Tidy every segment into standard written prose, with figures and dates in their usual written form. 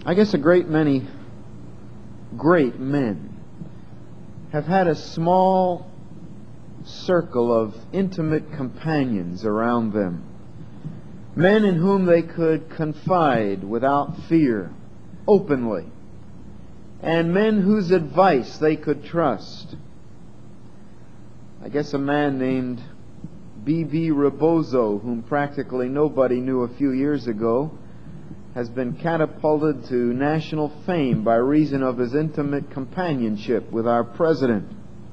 I guess a great many great men have had a small circle of intimate companions around them. Men in whom they could confide without fear, openly. And men whose advice they could trust. I guess a man named B.B. Rebozo, whom practically nobody knew a few years ago, has been catapulted to national fame by reason of his intimate companionship with our president.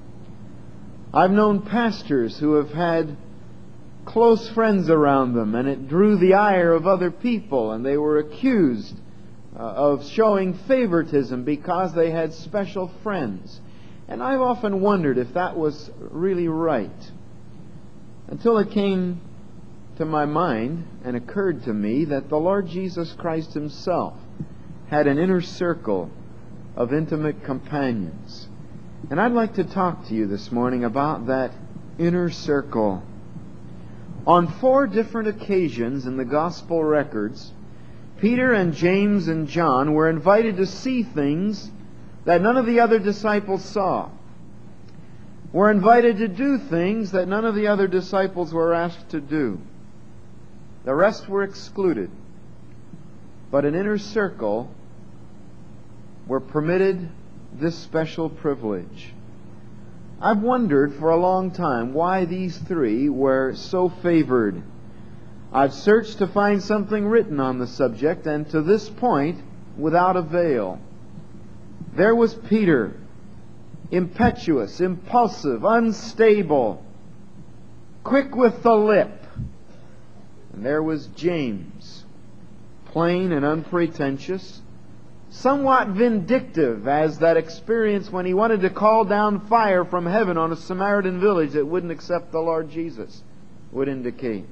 I've known pastors who have had close friends around them, and it drew the ire of other people, and they were accused of showing favoritism because they had special friends. And I've often wondered if that was really right, until it came to my mind and occurred to me that the Lord Jesus Christ Himself had an inner circle of intimate companions. And I'd like to talk to you this morning about that inner circle. On 4 different occasions in the Gospel records, Peter and James and John were invited to see things that none of the other disciples saw. Were invited to do things that none of the other disciples were asked to do. The rest were excluded. But an inner circle were permitted this special privilege. I've wondered for a long time why these 3 were so favored. I've searched to find something written on the subject, and to this point, without avail. There was Peter, impetuous, impulsive, unstable, quick with the lip. And there was James, plain and unpretentious, somewhat vindictive, as that experience when he wanted to call down fire from heaven on a Samaritan village that wouldn't accept the Lord Jesus would indicate.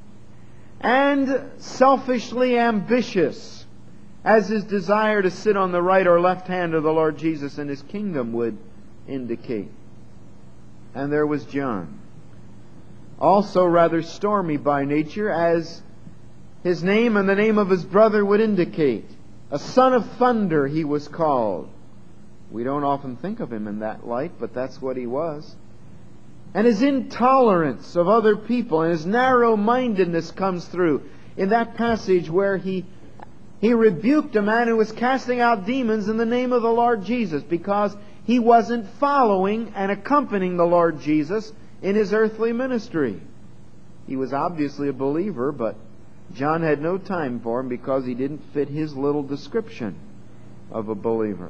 And selfishly ambitious, as his desire to sit on the right or left hand of the Lord Jesus in His kingdom would indicate. And there was John, also rather stormy by nature, as his name and the name of his brother would indicate. A son of thunder he was called. We don't often think of him in that light, but that's what he was. And his intolerance of other people and his narrow-mindedness comes through in that passage where he rebuked a man who was casting out demons in the name of the Lord Jesus because he wasn't following and accompanying the Lord Jesus in His earthly ministry. He was obviously a believer, but John had no time for him because he didn't fit his little description of a believer.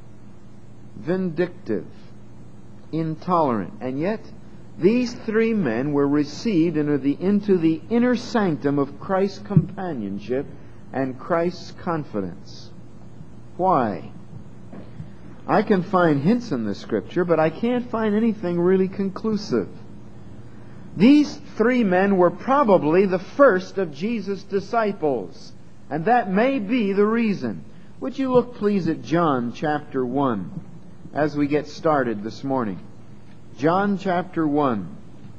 Vindictive, intolerant, and yet these 3 men were received into the inner sanctum of Christ's companionship and Christ's confidence. Why? I can find hints in the Scripture, but I can't find anything really conclusive. These 3 men were probably the first of Jesus' disciples, and that may be the reason. Would you look, please, at John chapter 1 as we get started this morning? John chapter 1.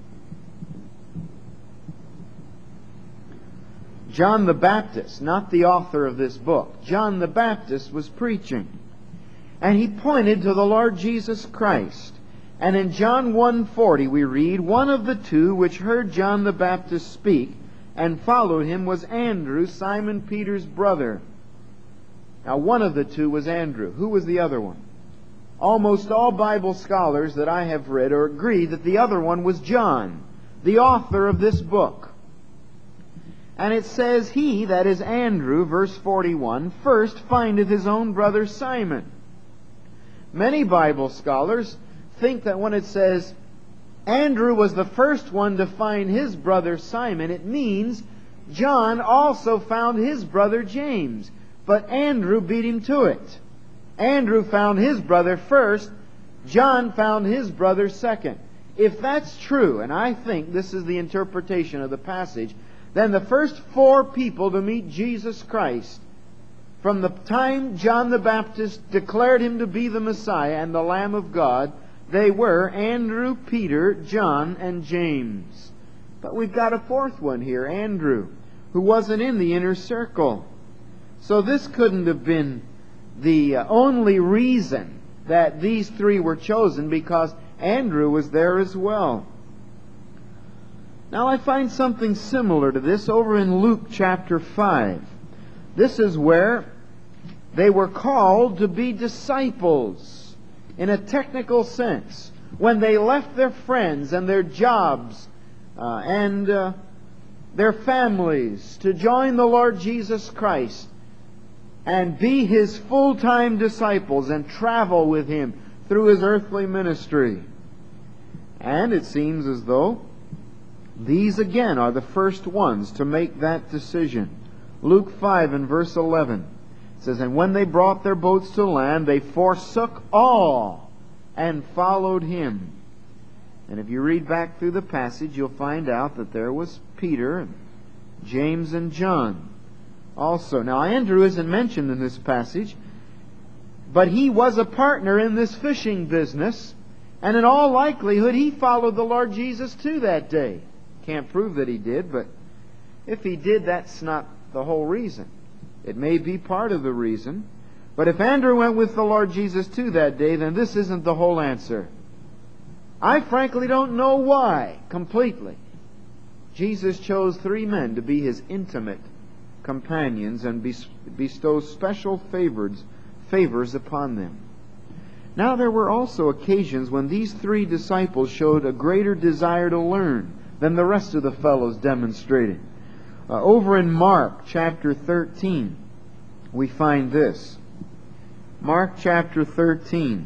John the Baptist, not the author of this book, John the Baptist was preaching, and he pointed to the Lord Jesus Christ. And in John 1:40 we read, "One of the 2 which heard John the Baptist speak and followed him was Andrew, Simon Peter's brother." Now one of the 2 was Andrew. Who was the other one? Almost all Bible scholars that I have read agree that the other one was John, the author of this book. And it says, "He," that is Andrew, verse 41, "first findeth his own brother Simon." Many Bible scholars think that when it says Andrew was the first one to find his brother Simon, it means John also found his brother James. But Andrew beat him to it. Andrew found his brother first. John found his brother second. If that's true, and I think this is the interpretation of the passage, then the first 4 people to meet Jesus Christ, from the time John the Baptist declared Him to be the Messiah and the Lamb of God, they were Andrew, Peter, John, and James. But we've got a 4th one here, Andrew, who wasn't in the inner circle. So this couldn't have been the only reason that these three were chosen, because Andrew was there as well. Now I find something similar to this over in Luke chapter 5. This is where they were called to be disciples in a technical sense. When they left their friends and their jobs and their families to join the Lord Jesus Christ and be His full-time disciples and travel with Him through His earthly ministry. And it seems as though these again are the first ones to make that decision. Luke 5 and verse 11 says, "And when they brought their boats to land, they forsook all and followed Him." And if you read back through the passage, you'll find out that there was Peter, and James, and John also. Now, Andrew isn't mentioned in this passage, but he was a partner in this fishing business, and in all likelihood he followed the Lord Jesus too that day. Can't prove that he did, but if he did, that's not the whole reason. It may be part of the reason, but if Andrew went with the Lord Jesus too that day, then this isn't the whole answer. I frankly don't know why, completely, Jesus chose three men to be His intimate companions and bestow special favors upon them. Now there were also occasions when these three disciples showed a greater desire to learn than the rest of the fellows demonstrated. Over in Mark chapter 13, we find this. Mark chapter 13,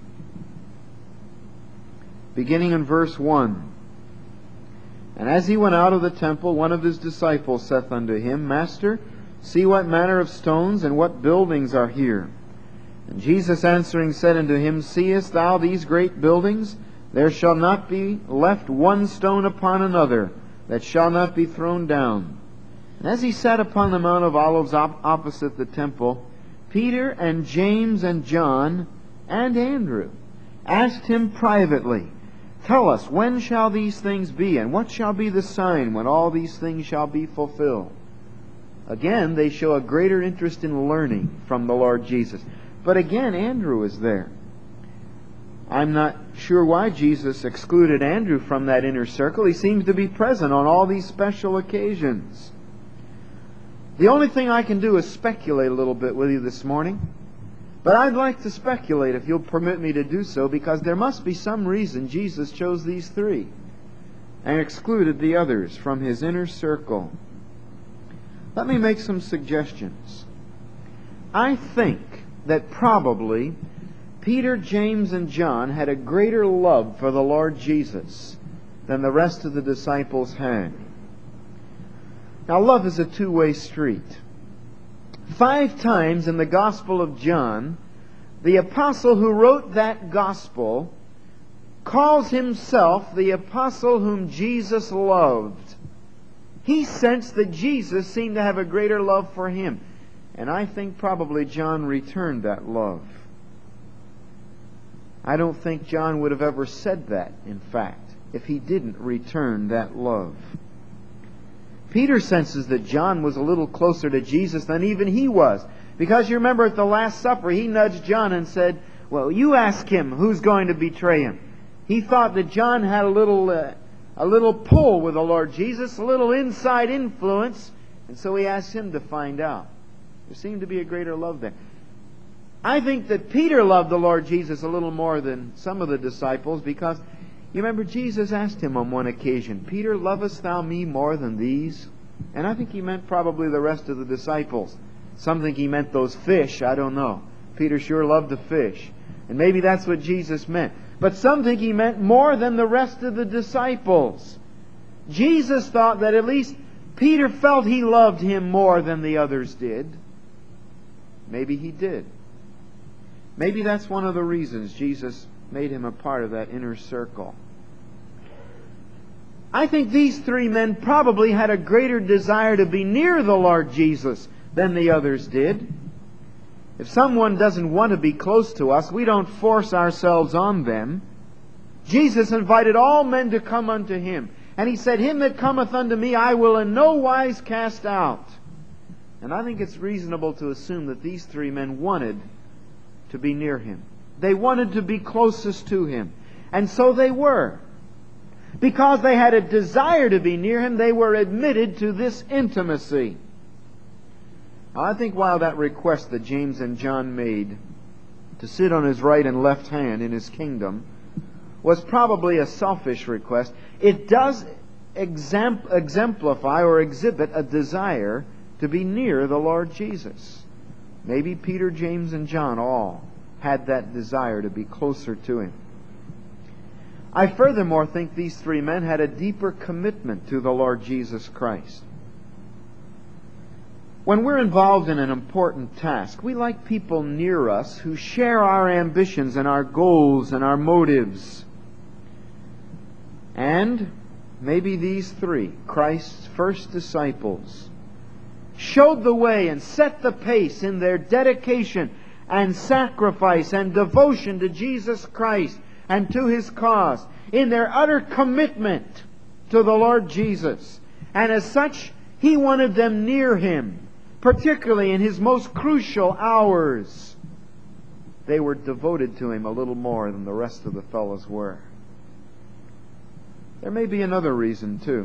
beginning in verse 1. "And as he went out of the temple, one of his disciples saith unto him, Master, see what manner of stones and what buildings are here. And Jesus answering said unto him, Seest thou these great buildings? There shall not be left one stone upon another that shall not be thrown down. And as he sat upon the Mount of Olives opposite the temple, Peter and James and John and Andrew asked him privately, Tell us, when shall these things be, and what shall be the sign when all these things shall be fulfilled?" Again, they show a greater interest in learning from the Lord Jesus. But again, Andrew is there. I'm not sure why Jesus excluded Andrew from that inner circle. He seems to be present on all these special occasions. The only thing I can do is speculate a little bit with you this morning. But I'd like to speculate, if you'll permit me to do so, because there must be some reason Jesus chose these three and excluded the others from His inner circle. Let me make some suggestions. I think that probably Peter, James, and John had a greater love for the Lord Jesus than the rest of the disciples had. Now, love is a two-way street. 5 times in the Gospel of John, the apostle who wrote that Gospel calls himself the apostle whom Jesus loved. He sensed that Jesus seemed to have a greater love for him. And I think probably John returned that love. I don't think John would have ever said that, in fact, if he didn't return that love. Peter senses that John was a little closer to Jesus than even he was. Because you remember at the Last Supper, he nudged John and said, Well, you ask him who's going to betray him. He thought that John had a little pull with the Lord Jesus, a little inside influence, and so he asked him to find out. There seemed to be a greater love there. I think that Peter loved the Lord Jesus a little more than some of the disciples, because you remember Jesus asked him on one occasion, Peter, lovest thou me more than these? And I think he meant probably the rest of the disciples. Some think he meant those fish, I don't know. Peter sure loved to fish. And maybe that's what Jesus meant. But some think he meant more than the rest of the disciples. Jesus thought that at least Peter felt he loved him more than the others did. Maybe he did. Maybe that's one of the reasons Jesus made him a part of that inner circle. I think these 3 men probably had a greater desire to be near the Lord Jesus than the others did. If someone doesn't want to be close to us, we don't force ourselves on them. Jesus invited all men to come unto Him. And He said, Him that cometh unto me I will in no wise cast out. And I think it's reasonable to assume that these three men wanted to be near Him. They wanted to be closest to Him. And so they were. Because they had a desire to be near Him, they were admitted to this intimacy. Now, I think while that request that James and John made to sit on His right and left hand in His kingdom was probably a selfish request, it does exemplify or exhibit a desire to be near the Lord Jesus. Maybe Peter, James, and John all had that desire to be closer to Him. I furthermore think these three men had a deeper commitment to the Lord Jesus Christ. When we're involved in an important task, we like people near us who share our ambitions and our goals and our motives. And maybe these three, Christ's first disciples, showed the way and set the pace in their dedication and sacrifice and devotion to Jesus Christ and to His cause, in their utter commitment to the Lord Jesus. And as such, He wanted them near Him, particularly in His most crucial hours. They were devoted to Him a little more than the rest of the fellows were. There may be another reason, too.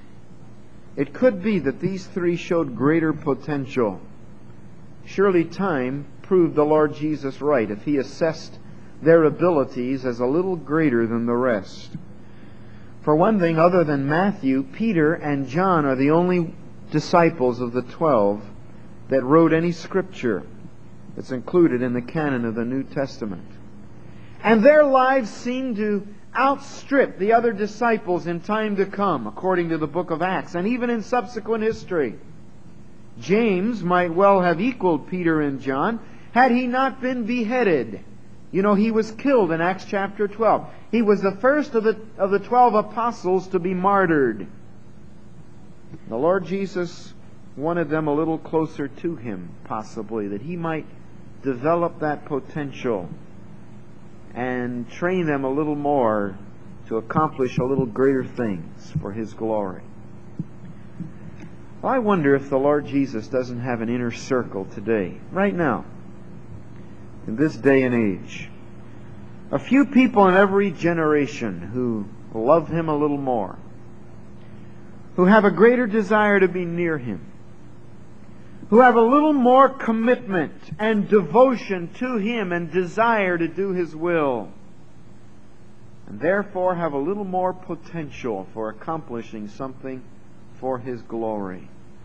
It could be that these three showed greater potential. Surely time proved the Lord Jesus right if He assessed their abilities as a little greater than the rest. For one thing, other than Matthew, Peter and John are the only disciples of the 12 that wrote any Scripture that's included in the canon of the New Testament. And their lives seem to outstrip the other disciples in time to come, according to the book of Acts, and even in subsequent history. James might well have equaled Peter and John had he not been beheaded. You know, he was killed in Acts chapter 12. He was the first of the 12 apostles to be martyred. The Lord Jesus wanted them a little closer to Him, possibly, that He might develop that potential and train them a little more to accomplish a little greater things for His glory. Well, I wonder if the Lord Jesus doesn't have an inner circle today, right now, in this day and age. A few people in every generation who love Him a little more, who have a greater desire to be near Him, who have a little more commitment and devotion to Him and desire to do His will, and therefore have a little more potential for accomplishing something for His glory.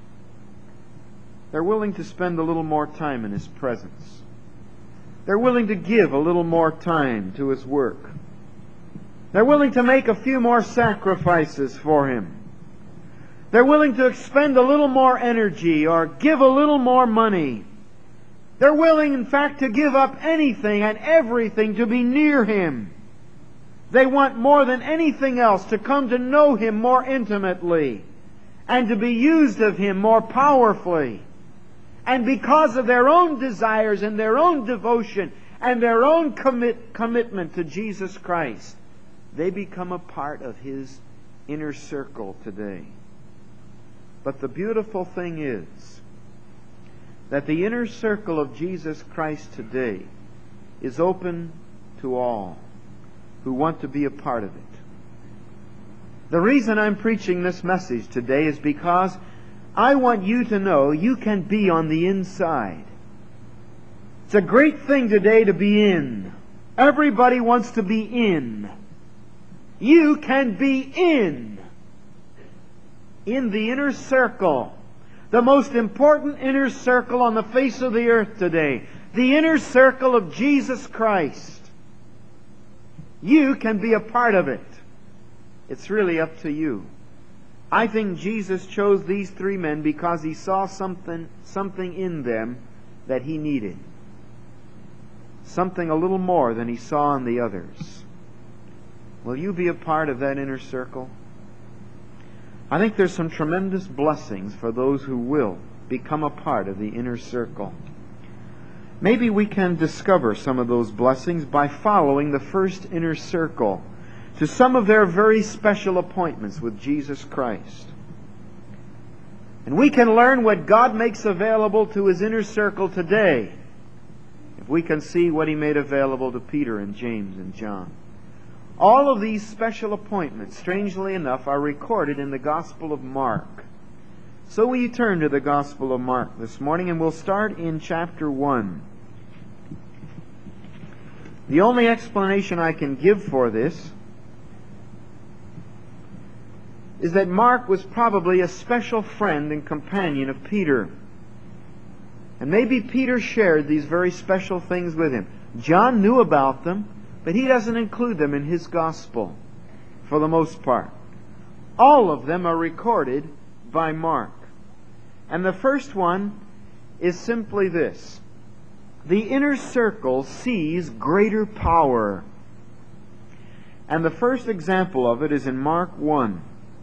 They're willing to spend a little more time in His presence. They're willing to give a little more time to His work. They're willing to make a few more sacrifices for Him. They're willing to expend a little more energy or give a little more money. They're willing, in fact, to give up anything and everything to be near Him. They want more than anything else to come to know Him more intimately and to be used of Him more powerfully. And because of their own desires and their own devotion and their own commitment to Jesus Christ, they become a part of His inner circle today. But the beautiful thing is that the inner circle of Jesus Christ today is open to all who want to be a part of it. The reason I'm preaching this message today is because I want you to know you can be on the inside. It's a great thing today to be in. Everybody wants to be in. You can be in the inner circle, the most important inner circle on the face of the earth today, the inner circle of Jesus Christ. You can be a part of it. It's really up to you. I think Jesus chose these three men because He saw something in them that He needed. Something a little more than He saw in the others. Will you be a part of that inner circle? I think there's some tremendous blessings for those who will become a part of the inner circle. Maybe we can discover some of those blessings by following the first inner circle to some of their very special appointments with Jesus Christ. And we can learn what God makes available to His inner circle today if we can see what He made available to Peter and James and John. All of these special appointments, strangely enough, are recorded in the Gospel of Mark. So we turn to the Gospel of Mark this morning, and we'll start in chapter 1. The only explanation I can give for this is that Mark was probably a special friend and companion of Peter. And maybe Peter shared these very special things with him. John knew about them, but he doesn't include them in his gospel for the most part. All of them are recorded by Mark. And the first one is simply this: the inner circle sees greater power. And the first example of it is in Mark 1.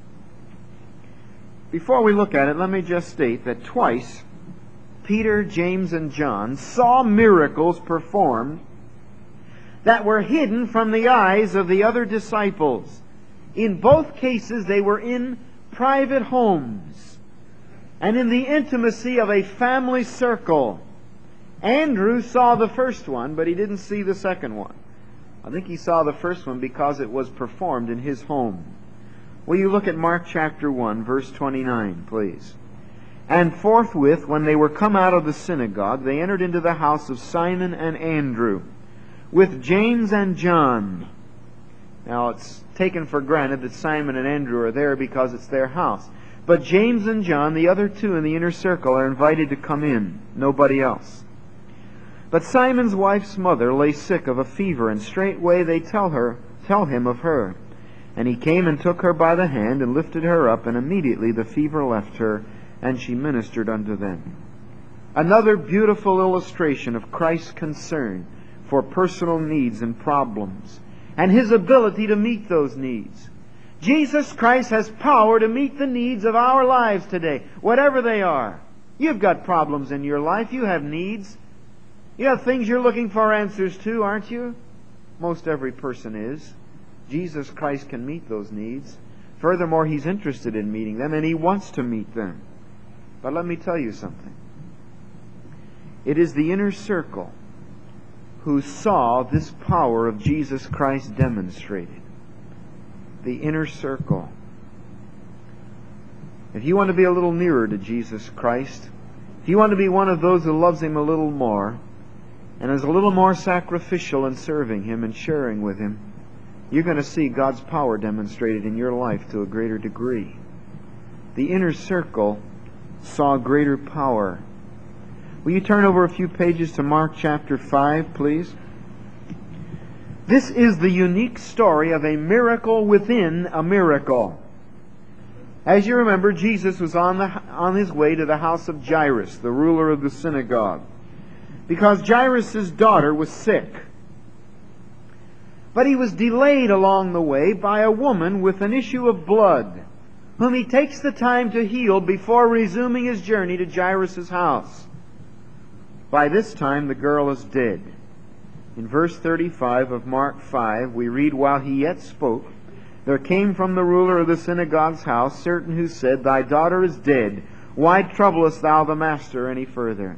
Before we look at it, let me just state that twice Peter, James, and John saw miracles performed that were hidden from the eyes of the other disciples. In both cases, they were in private homes and in the intimacy of a family circle. Andrew saw the first one, but he didn't see the second one. I think he saw the first one because it was performed in his home. Will you look at Mark chapter 1, verse 29, please? And forthwith, when they were come out of the synagogue, they entered into the house of Simon and Andrew, with James and John. Now, it's taken for granted that Simon and Andrew are there because it's their house. But James and John, the other two in the inner circle, are invited to come in. Nobody else. But Simon's wife's mother lay sick of a fever, and straightway they tell him of her. And he came and took her by the hand, and lifted her up, and immediately the fever left her, and she ministered unto them. Another beautiful illustration of Christ's concern for personal needs and problems, and His ability to meet those needs. Jesus Christ has power to meet the needs of our lives today, whatever they are. You've got problems in your life. You have needs. You have things you're looking for answers to, aren't you? Most every person is. Jesus Christ can meet those needs. Furthermore, He's interested in meeting them, and He wants to meet them. But let me tell you something. It is the inner circle who saw this power of Jesus Christ demonstrated. The inner circle. If you want to be a little nearer to Jesus Christ, if you want to be one of those who loves Him a little more, and is a little more sacrificial in serving Him and sharing with Him, you're going to see God's power demonstrated in your life to a greater degree. The inner circle saw greater power. Will you turn over a few pages to Mark chapter 5, please? This is the unique story of a miracle within a miracle. As you remember, Jesus was on his way to the house of Jairus, the ruler of the synagogue, because Jairus' daughter was sick. But he was delayed along the way by a woman with an issue of blood, whom he takes the time to heal before resuming his journey to Jairus' house. By this time, the girl is dead. In verse 35 of Mark 5, we read, "While he yet spoke, there came from the ruler of the synagogue's house certain who said, Thy daughter is dead. Why troublest thou the master any further?"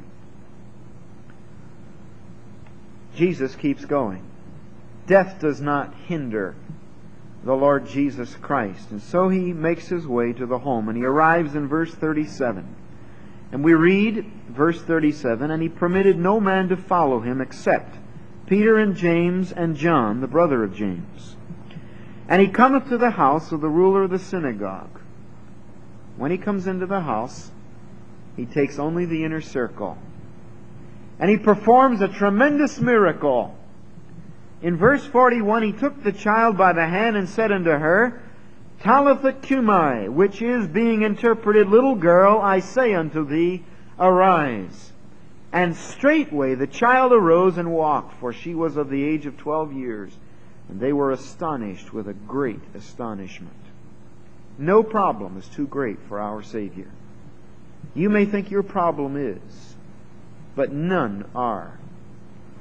Jesus keeps going. Death does not hinder the Lord Jesus Christ. And so He makes His way to the home, and He arrives in verse 37. And we read, verse 37, "And He permitted no man to follow Him except Peter and James and John, the brother of James. And He cometh to the house of the ruler of the synagogue." When He comes into the house, He takes only the inner circle. And He performs a tremendous miracle. In verse 41, He took the child by the hand and said unto her, Talitha cumi, which is, being interpreted, Little girl, I say unto thee, arise. And straightway the child arose and walked, for she was of the age of 12 years. And they were astonished with a great astonishment. No problem is too great for our Savior. You may think your problem is, but none are.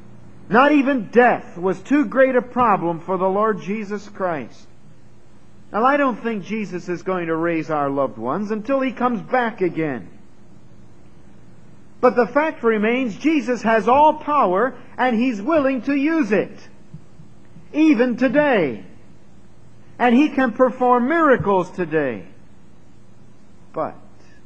Not even death was too great a problem for the Lord Jesus Christ. Now, I don't think Jesus is going to raise our loved ones until He comes back again. But the fact remains, Jesus has all power, and He's willing to use it, even today. And He can perform miracles today. But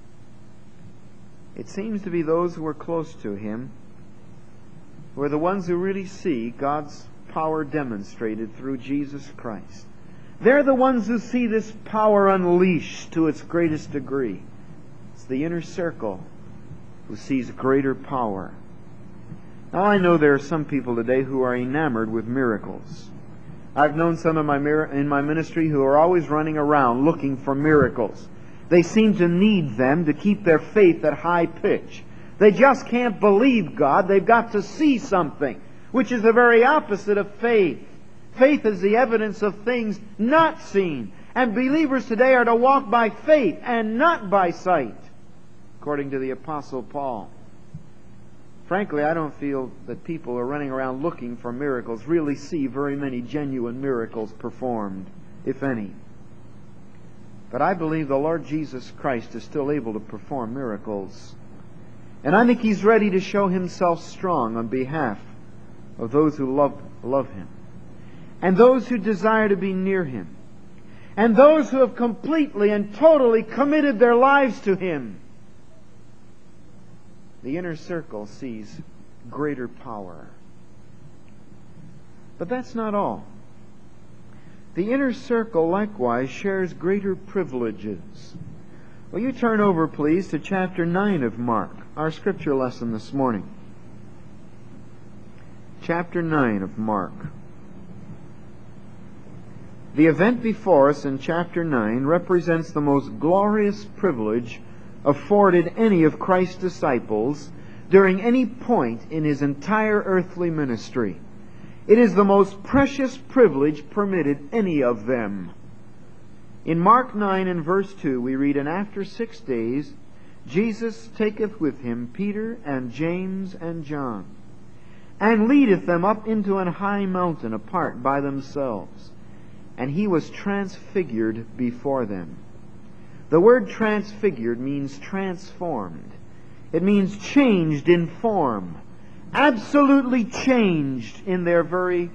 it seems to be those who are close to Him who are the ones who really see God's power demonstrated through Jesus Christ. They're the ones who see this power unleashed to its greatest degree. It's the inner circle who sees greater power. Now, I know there are some people today who are enamored with miracles. I've known some in my ministry who are always running around looking for miracles. They seem to need them to keep their faith at high pitch. They just can't believe God. They've got to see something, which is the very opposite of faith. Faith is the evidence of things not seen. And believers today are to walk by faith and not by sight, according to the Apostle Paul. Frankly, I don't feel that people who are running around looking for miracles really see very many genuine miracles performed, if any. But I believe the Lord Jesus Christ is still able to perform miracles. And I think He's ready to show Himself strong on behalf of those who love Him, and those who desire to be near Him, and those who have completely and totally committed their lives to Him. The inner circle sees greater power. But that's not all. The inner circle likewise shares greater privileges. Will you turn over, please, to chapter 9 of Mark, our scripture lesson this morning. Chapter 9 of Mark. The event before us in chapter 9 represents the most glorious privilege afforded any of Christ's disciples during any point in His entire earthly ministry. It is the most precious privilege permitted any of them. In Mark 9 and verse 2 we read, "And after 6 days Jesus taketh with Him Peter and James and John, and leadeth them up into an high mountain apart by themselves. And He was transfigured before them." The word transfigured means transformed. It means changed in form. Absolutely changed in their very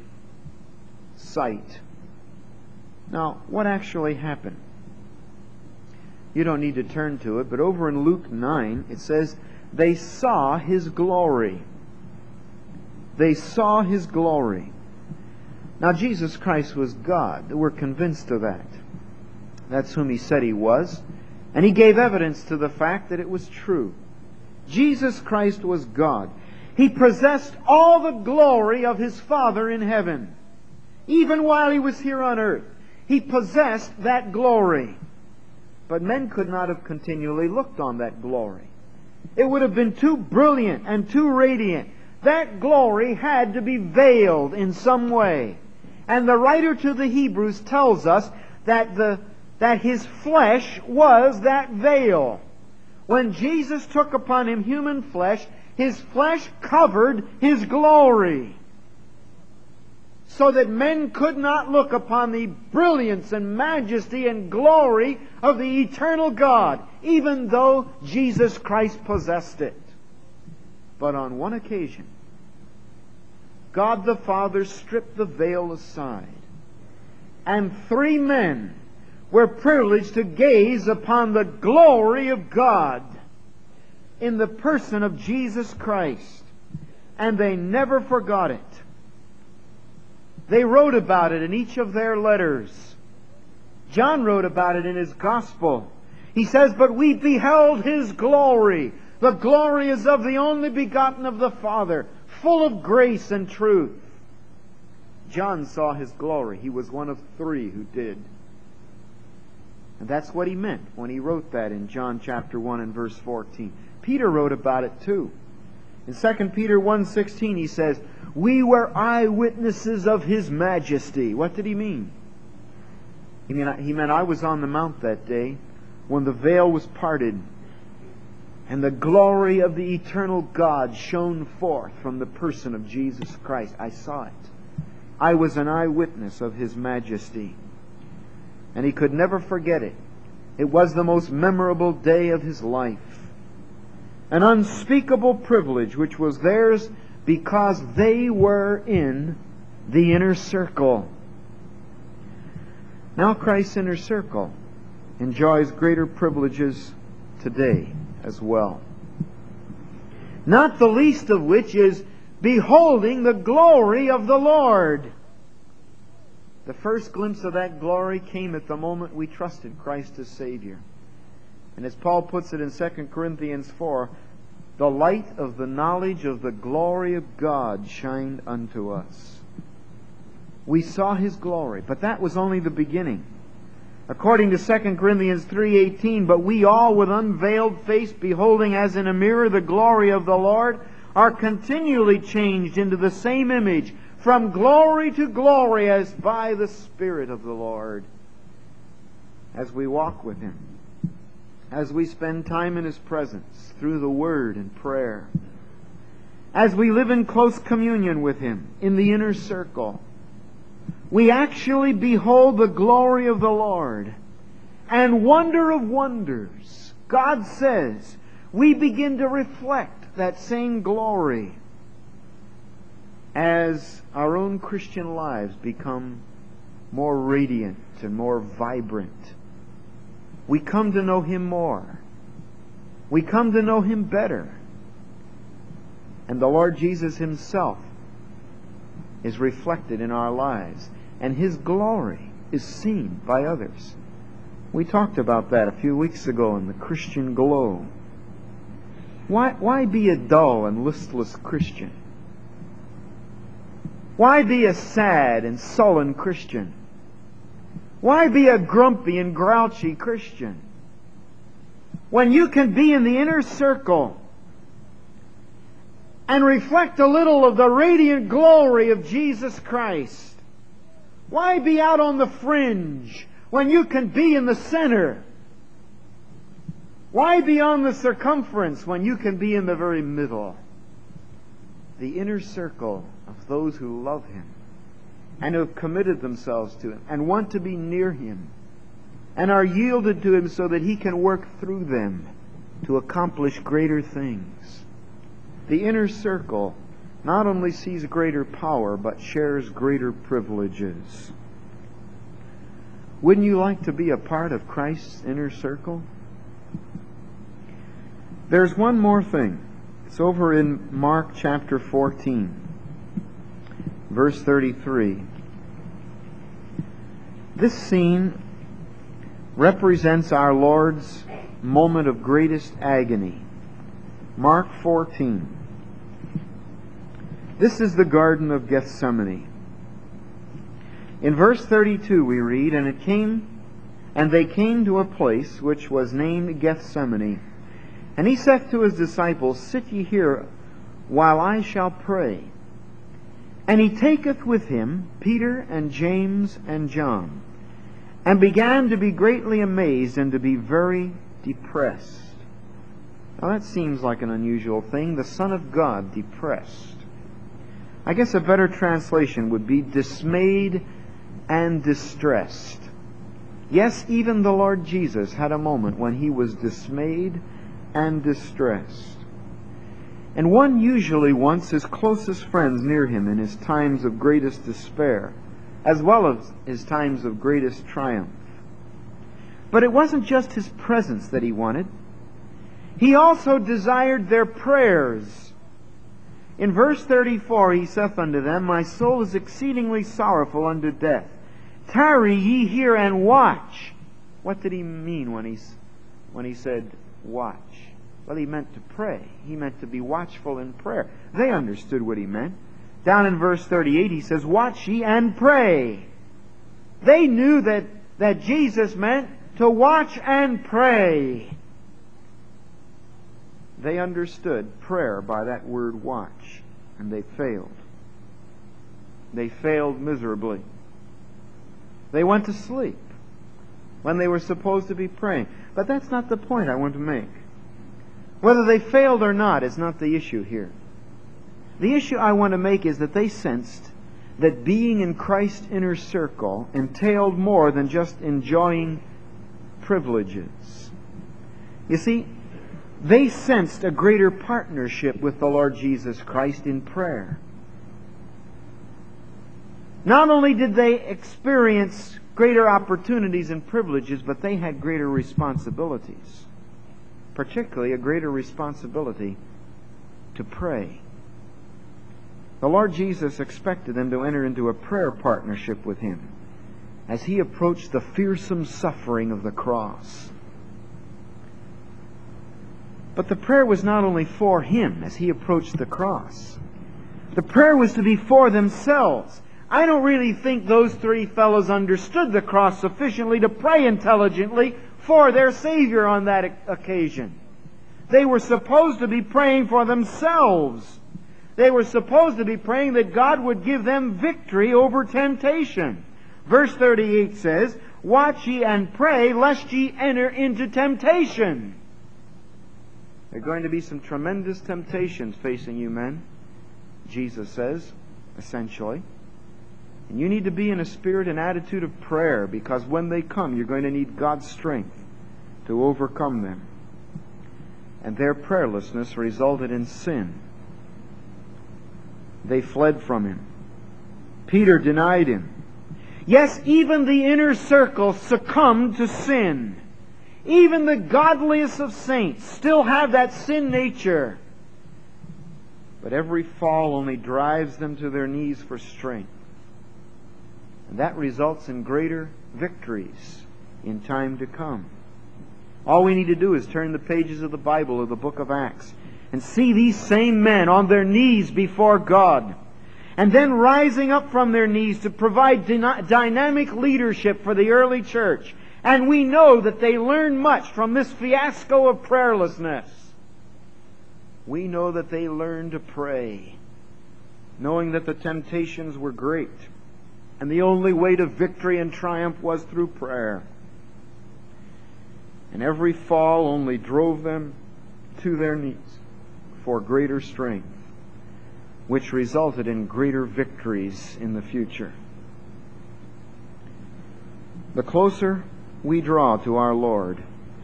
sight. Now, what actually happened? You don't need to turn to it, but over in Luke 9, it says, they saw His glory. They saw His glory. Now, Jesus Christ was God. We're convinced of that. That's whom He said He was. And He gave evidence to the fact that it was true. Jesus Christ was God. He possessed all the glory of His Father in heaven. Even while He was here on earth, He possessed that glory. But men could not have continually looked on that glory. It would have been too brilliant and too radiant. That glory had to be veiled in some way. And the writer to the Hebrews tells us that His flesh was that veil. When Jesus took upon Him human flesh, His flesh covered His glory, so that men could not look upon the brilliance and majesty and glory of the eternal God, even though Jesus Christ possessed it. But on one occasion, God the Father stripped the veil aside, and 3 men were privileged to gaze upon the glory of God in the person of Jesus Christ. And they never forgot it. They wrote about it in each of their letters. John wrote about it in his Gospel. He says, "But we beheld His glory. The glory is of the only begotten of the Father, full of grace and truth." John saw His glory. He was one of 3 who did. And that's what he meant when he wrote that in John chapter 1 and verse 14. Peter wrote about it too. In 2 Peter 1:16 he says, "We were eyewitnesses of His majesty." What did he mean? He meant I was on the mount that day when the veil was parted and the glory of the eternal God shone forth from the person of Jesus Christ. I saw it. I was an eyewitness of His majesty. and he could never forget it. It was the most memorable day of his life. An unspeakable privilege which was theirs because they were in the inner circle. Now Christ's inner circle enjoys greater privileges today as well. Not the least of which is beholding the glory of the Lord. The first glimpse of that glory came at the moment we trusted Christ as Savior. And as Paul puts it in 2 Corinthians 4, the light of the knowledge of the glory of God shined unto us. We saw His glory, but that was only the beginning. According to 2 Corinthians 3:18, but we all with unveiled face, beholding as in a mirror the glory of the Lord, are continually changed into the same image, from glory to glory, as by the Spirit of the Lord. As we walk with Him, as we spend time in His presence through the Word and prayer, as we live in close communion with Him in the inner circle, we actually behold the glory of the Lord. And wonder of wonders, God says, we begin to reflect that same glory as our own Christian lives become more radiant and more vibrant. We come to know Him more. We come to know Him better. And the Lord Jesus Himself is reflected in our lives. And His glory is seen by others. We talked about that a few weeks ago in the Christian Glow. Why be a dull and listless Christian? Why be a sad and sullen Christian? Why be a grumpy and grouchy Christian? When you can be in the inner circle and reflect a little of the radiant glory of Jesus Christ. Why be out on the fringe when you can be in the center? Why be on the circumference when you can be in the very middle? The inner circle of those who love Him and who have committed themselves to Him and want to be near Him and are yielded to Him so that He can work through them to accomplish greater things. The inner circle not only sees greater power, but shares greater privileges. Wouldn't you like to be a part of Christ's inner circle? There's one more thing. It's over in Mark chapter 14, verse 33. This scene represents our Lord's moment of greatest agony. Mark 14. This is the Garden of Gethsemane. In verse 32 we read, And they came to a place which was named Gethsemane. And He saith to His disciples, Sit ye here, while I shall pray. And He taketh with Him Peter and James and John, and began to be greatly amazed and to be very depressed. Now that seems like an unusual thing. The Son of God depressed. I guess a better translation would be dismayed and distressed. Yes, even the Lord Jesus had a moment when He was dismayed and distressed. And one usually wants his closest friends near him in his times of greatest despair, as well as his times of greatest triumph. But it wasn't just His presence that He wanted. He also desired their prayers. In verse 34, He saith unto them, My soul is exceedingly sorrowful unto death. Tarry ye here and watch. What did He mean when he said watch? Well, He meant to pray. He meant to be watchful in prayer. They understood what He meant. Down in verse 38, He says, Watch ye and pray. They knew that Jesus meant to watch and pray. They understood prayer by that word watch, and they failed. They failed miserably. They went to sleep when they were supposed to be praying. But that's not the point I want to make. Whether they failed or not is not the issue here. The issue I want to make is that they sensed that being in Christ's inner circle entailed more than just enjoying privileges. You see, they sensed a greater partnership with the Lord Jesus Christ in prayer. Not only did they experience greater opportunities and privileges, but they had greater responsibilities. Particularly a greater responsibility to pray. The Lord Jesus expected them to enter into a prayer partnership with Him as He approached the fearsome suffering of the cross. But the prayer was not only for Him as He approached the cross. The prayer was to be for themselves. I don't really think those three fellows understood the cross sufficiently to pray intelligently for their Savior on that occasion. They were supposed to be praying for themselves. They were supposed to be praying that God would give them victory over temptation. Verse 38 says, "Watch ye and pray, lest ye enter into temptation." There are going to be some tremendous temptations facing you, men, Jesus says, essentially. And you need to be in a spirit and attitude of prayer, because when they come, you're going to need God's strength to overcome them. And their prayerlessness resulted in sin. They fled from Him. Peter denied Him. Yes, even the inner circle succumbed to sin. Even the godliest of saints still have that sin nature. But every fall only drives them to their knees for strength. And that results in greater victories in time to come. All we need to do is turn the pages of the Bible, of the book of Acts, and see these same men on their knees before God, and then rising up from their knees to provide dynamic leadership for the early church. And we know that they learned much from this fiasco of prayerlessness. We know that they learned to pray, knowing that the temptations were great, and the only way to victory and triumph was through prayer. And every fall only drove them to their knees for greater strength, which resulted in greater victories in the future. The closer we draw to our Lord,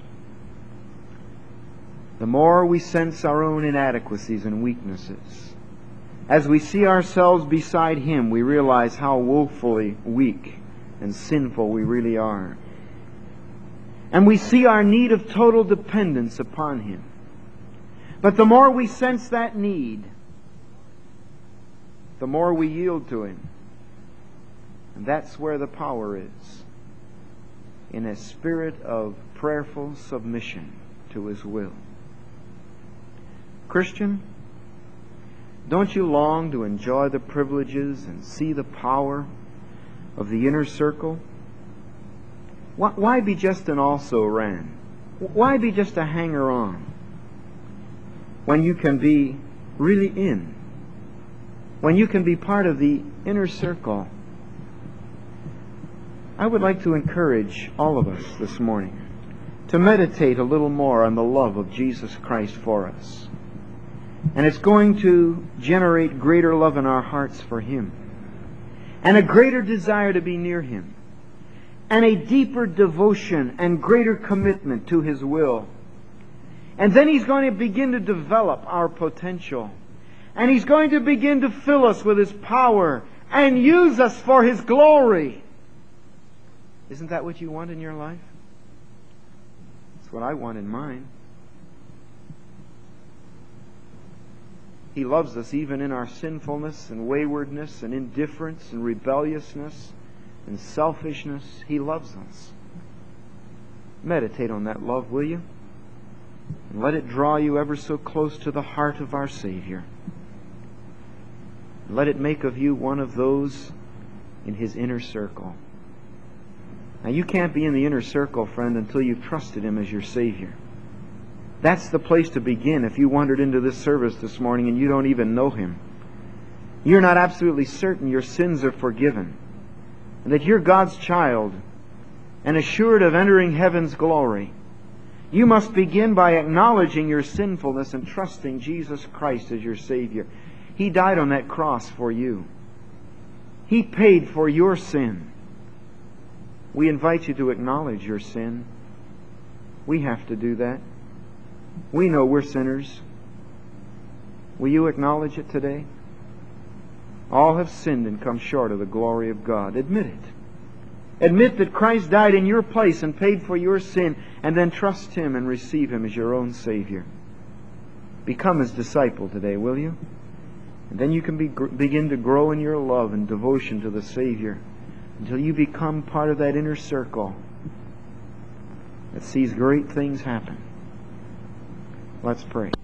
the more we sense our own inadequacies and weaknesses. As we see ourselves beside Him, we realize how woefully weak and sinful we really are. And we see our need of total dependence upon Him. But the more we sense that need, the more we yield to Him. And that's where the power is. In a spirit of prayerful submission to His will. Christian, don't you long to enjoy the privileges and see the power of the inner circle? Why be just an also-ran? Why be just a hanger-on when you can be really in? When you can be part of the inner circle? I would like to encourage all of us this morning to meditate a little more on the love of Jesus Christ for us. And it's going to generate greater love in our hearts for Him, and a greater desire to be near Him, and a deeper devotion and greater commitment to His will. And then He's going to begin to develop our potential. And He's going to begin to fill us with His power and use us for His glory. Isn't that what you want in your life? That's what I want in mine. He loves us even in our sinfulness and waywardness and indifference and rebelliousness and selfishness. He loves us. Meditate on that love, will you? And let it draw you ever so close to the heart of our Savior. Let it make of you one of those in His inner circle. Now, you can't be in the inner circle, friend, until you've trusted Him as your Savior. That's the place to begin if you wandered into this service this morning and you don't even know Him. You're not absolutely certain your sins are forgiven, and that you're God's child and assured of entering heaven's glory. You must begin by acknowledging your sinfulness and trusting Jesus Christ as your Savior. He died on that cross for you. He paid for your sin. We invite you to acknowledge your sin. We have to do that. We know we're sinners. Will you acknowledge it today? All have sinned and come short of the glory of God. Admit it. Admit that Christ died in your place and paid for your sin, and then trust Him and receive Him as your own Savior. Become His disciple today, will you? And then you can begin to grow in your love and devotion to the Savior until you become part of that inner circle that sees great things happen. Let's pray.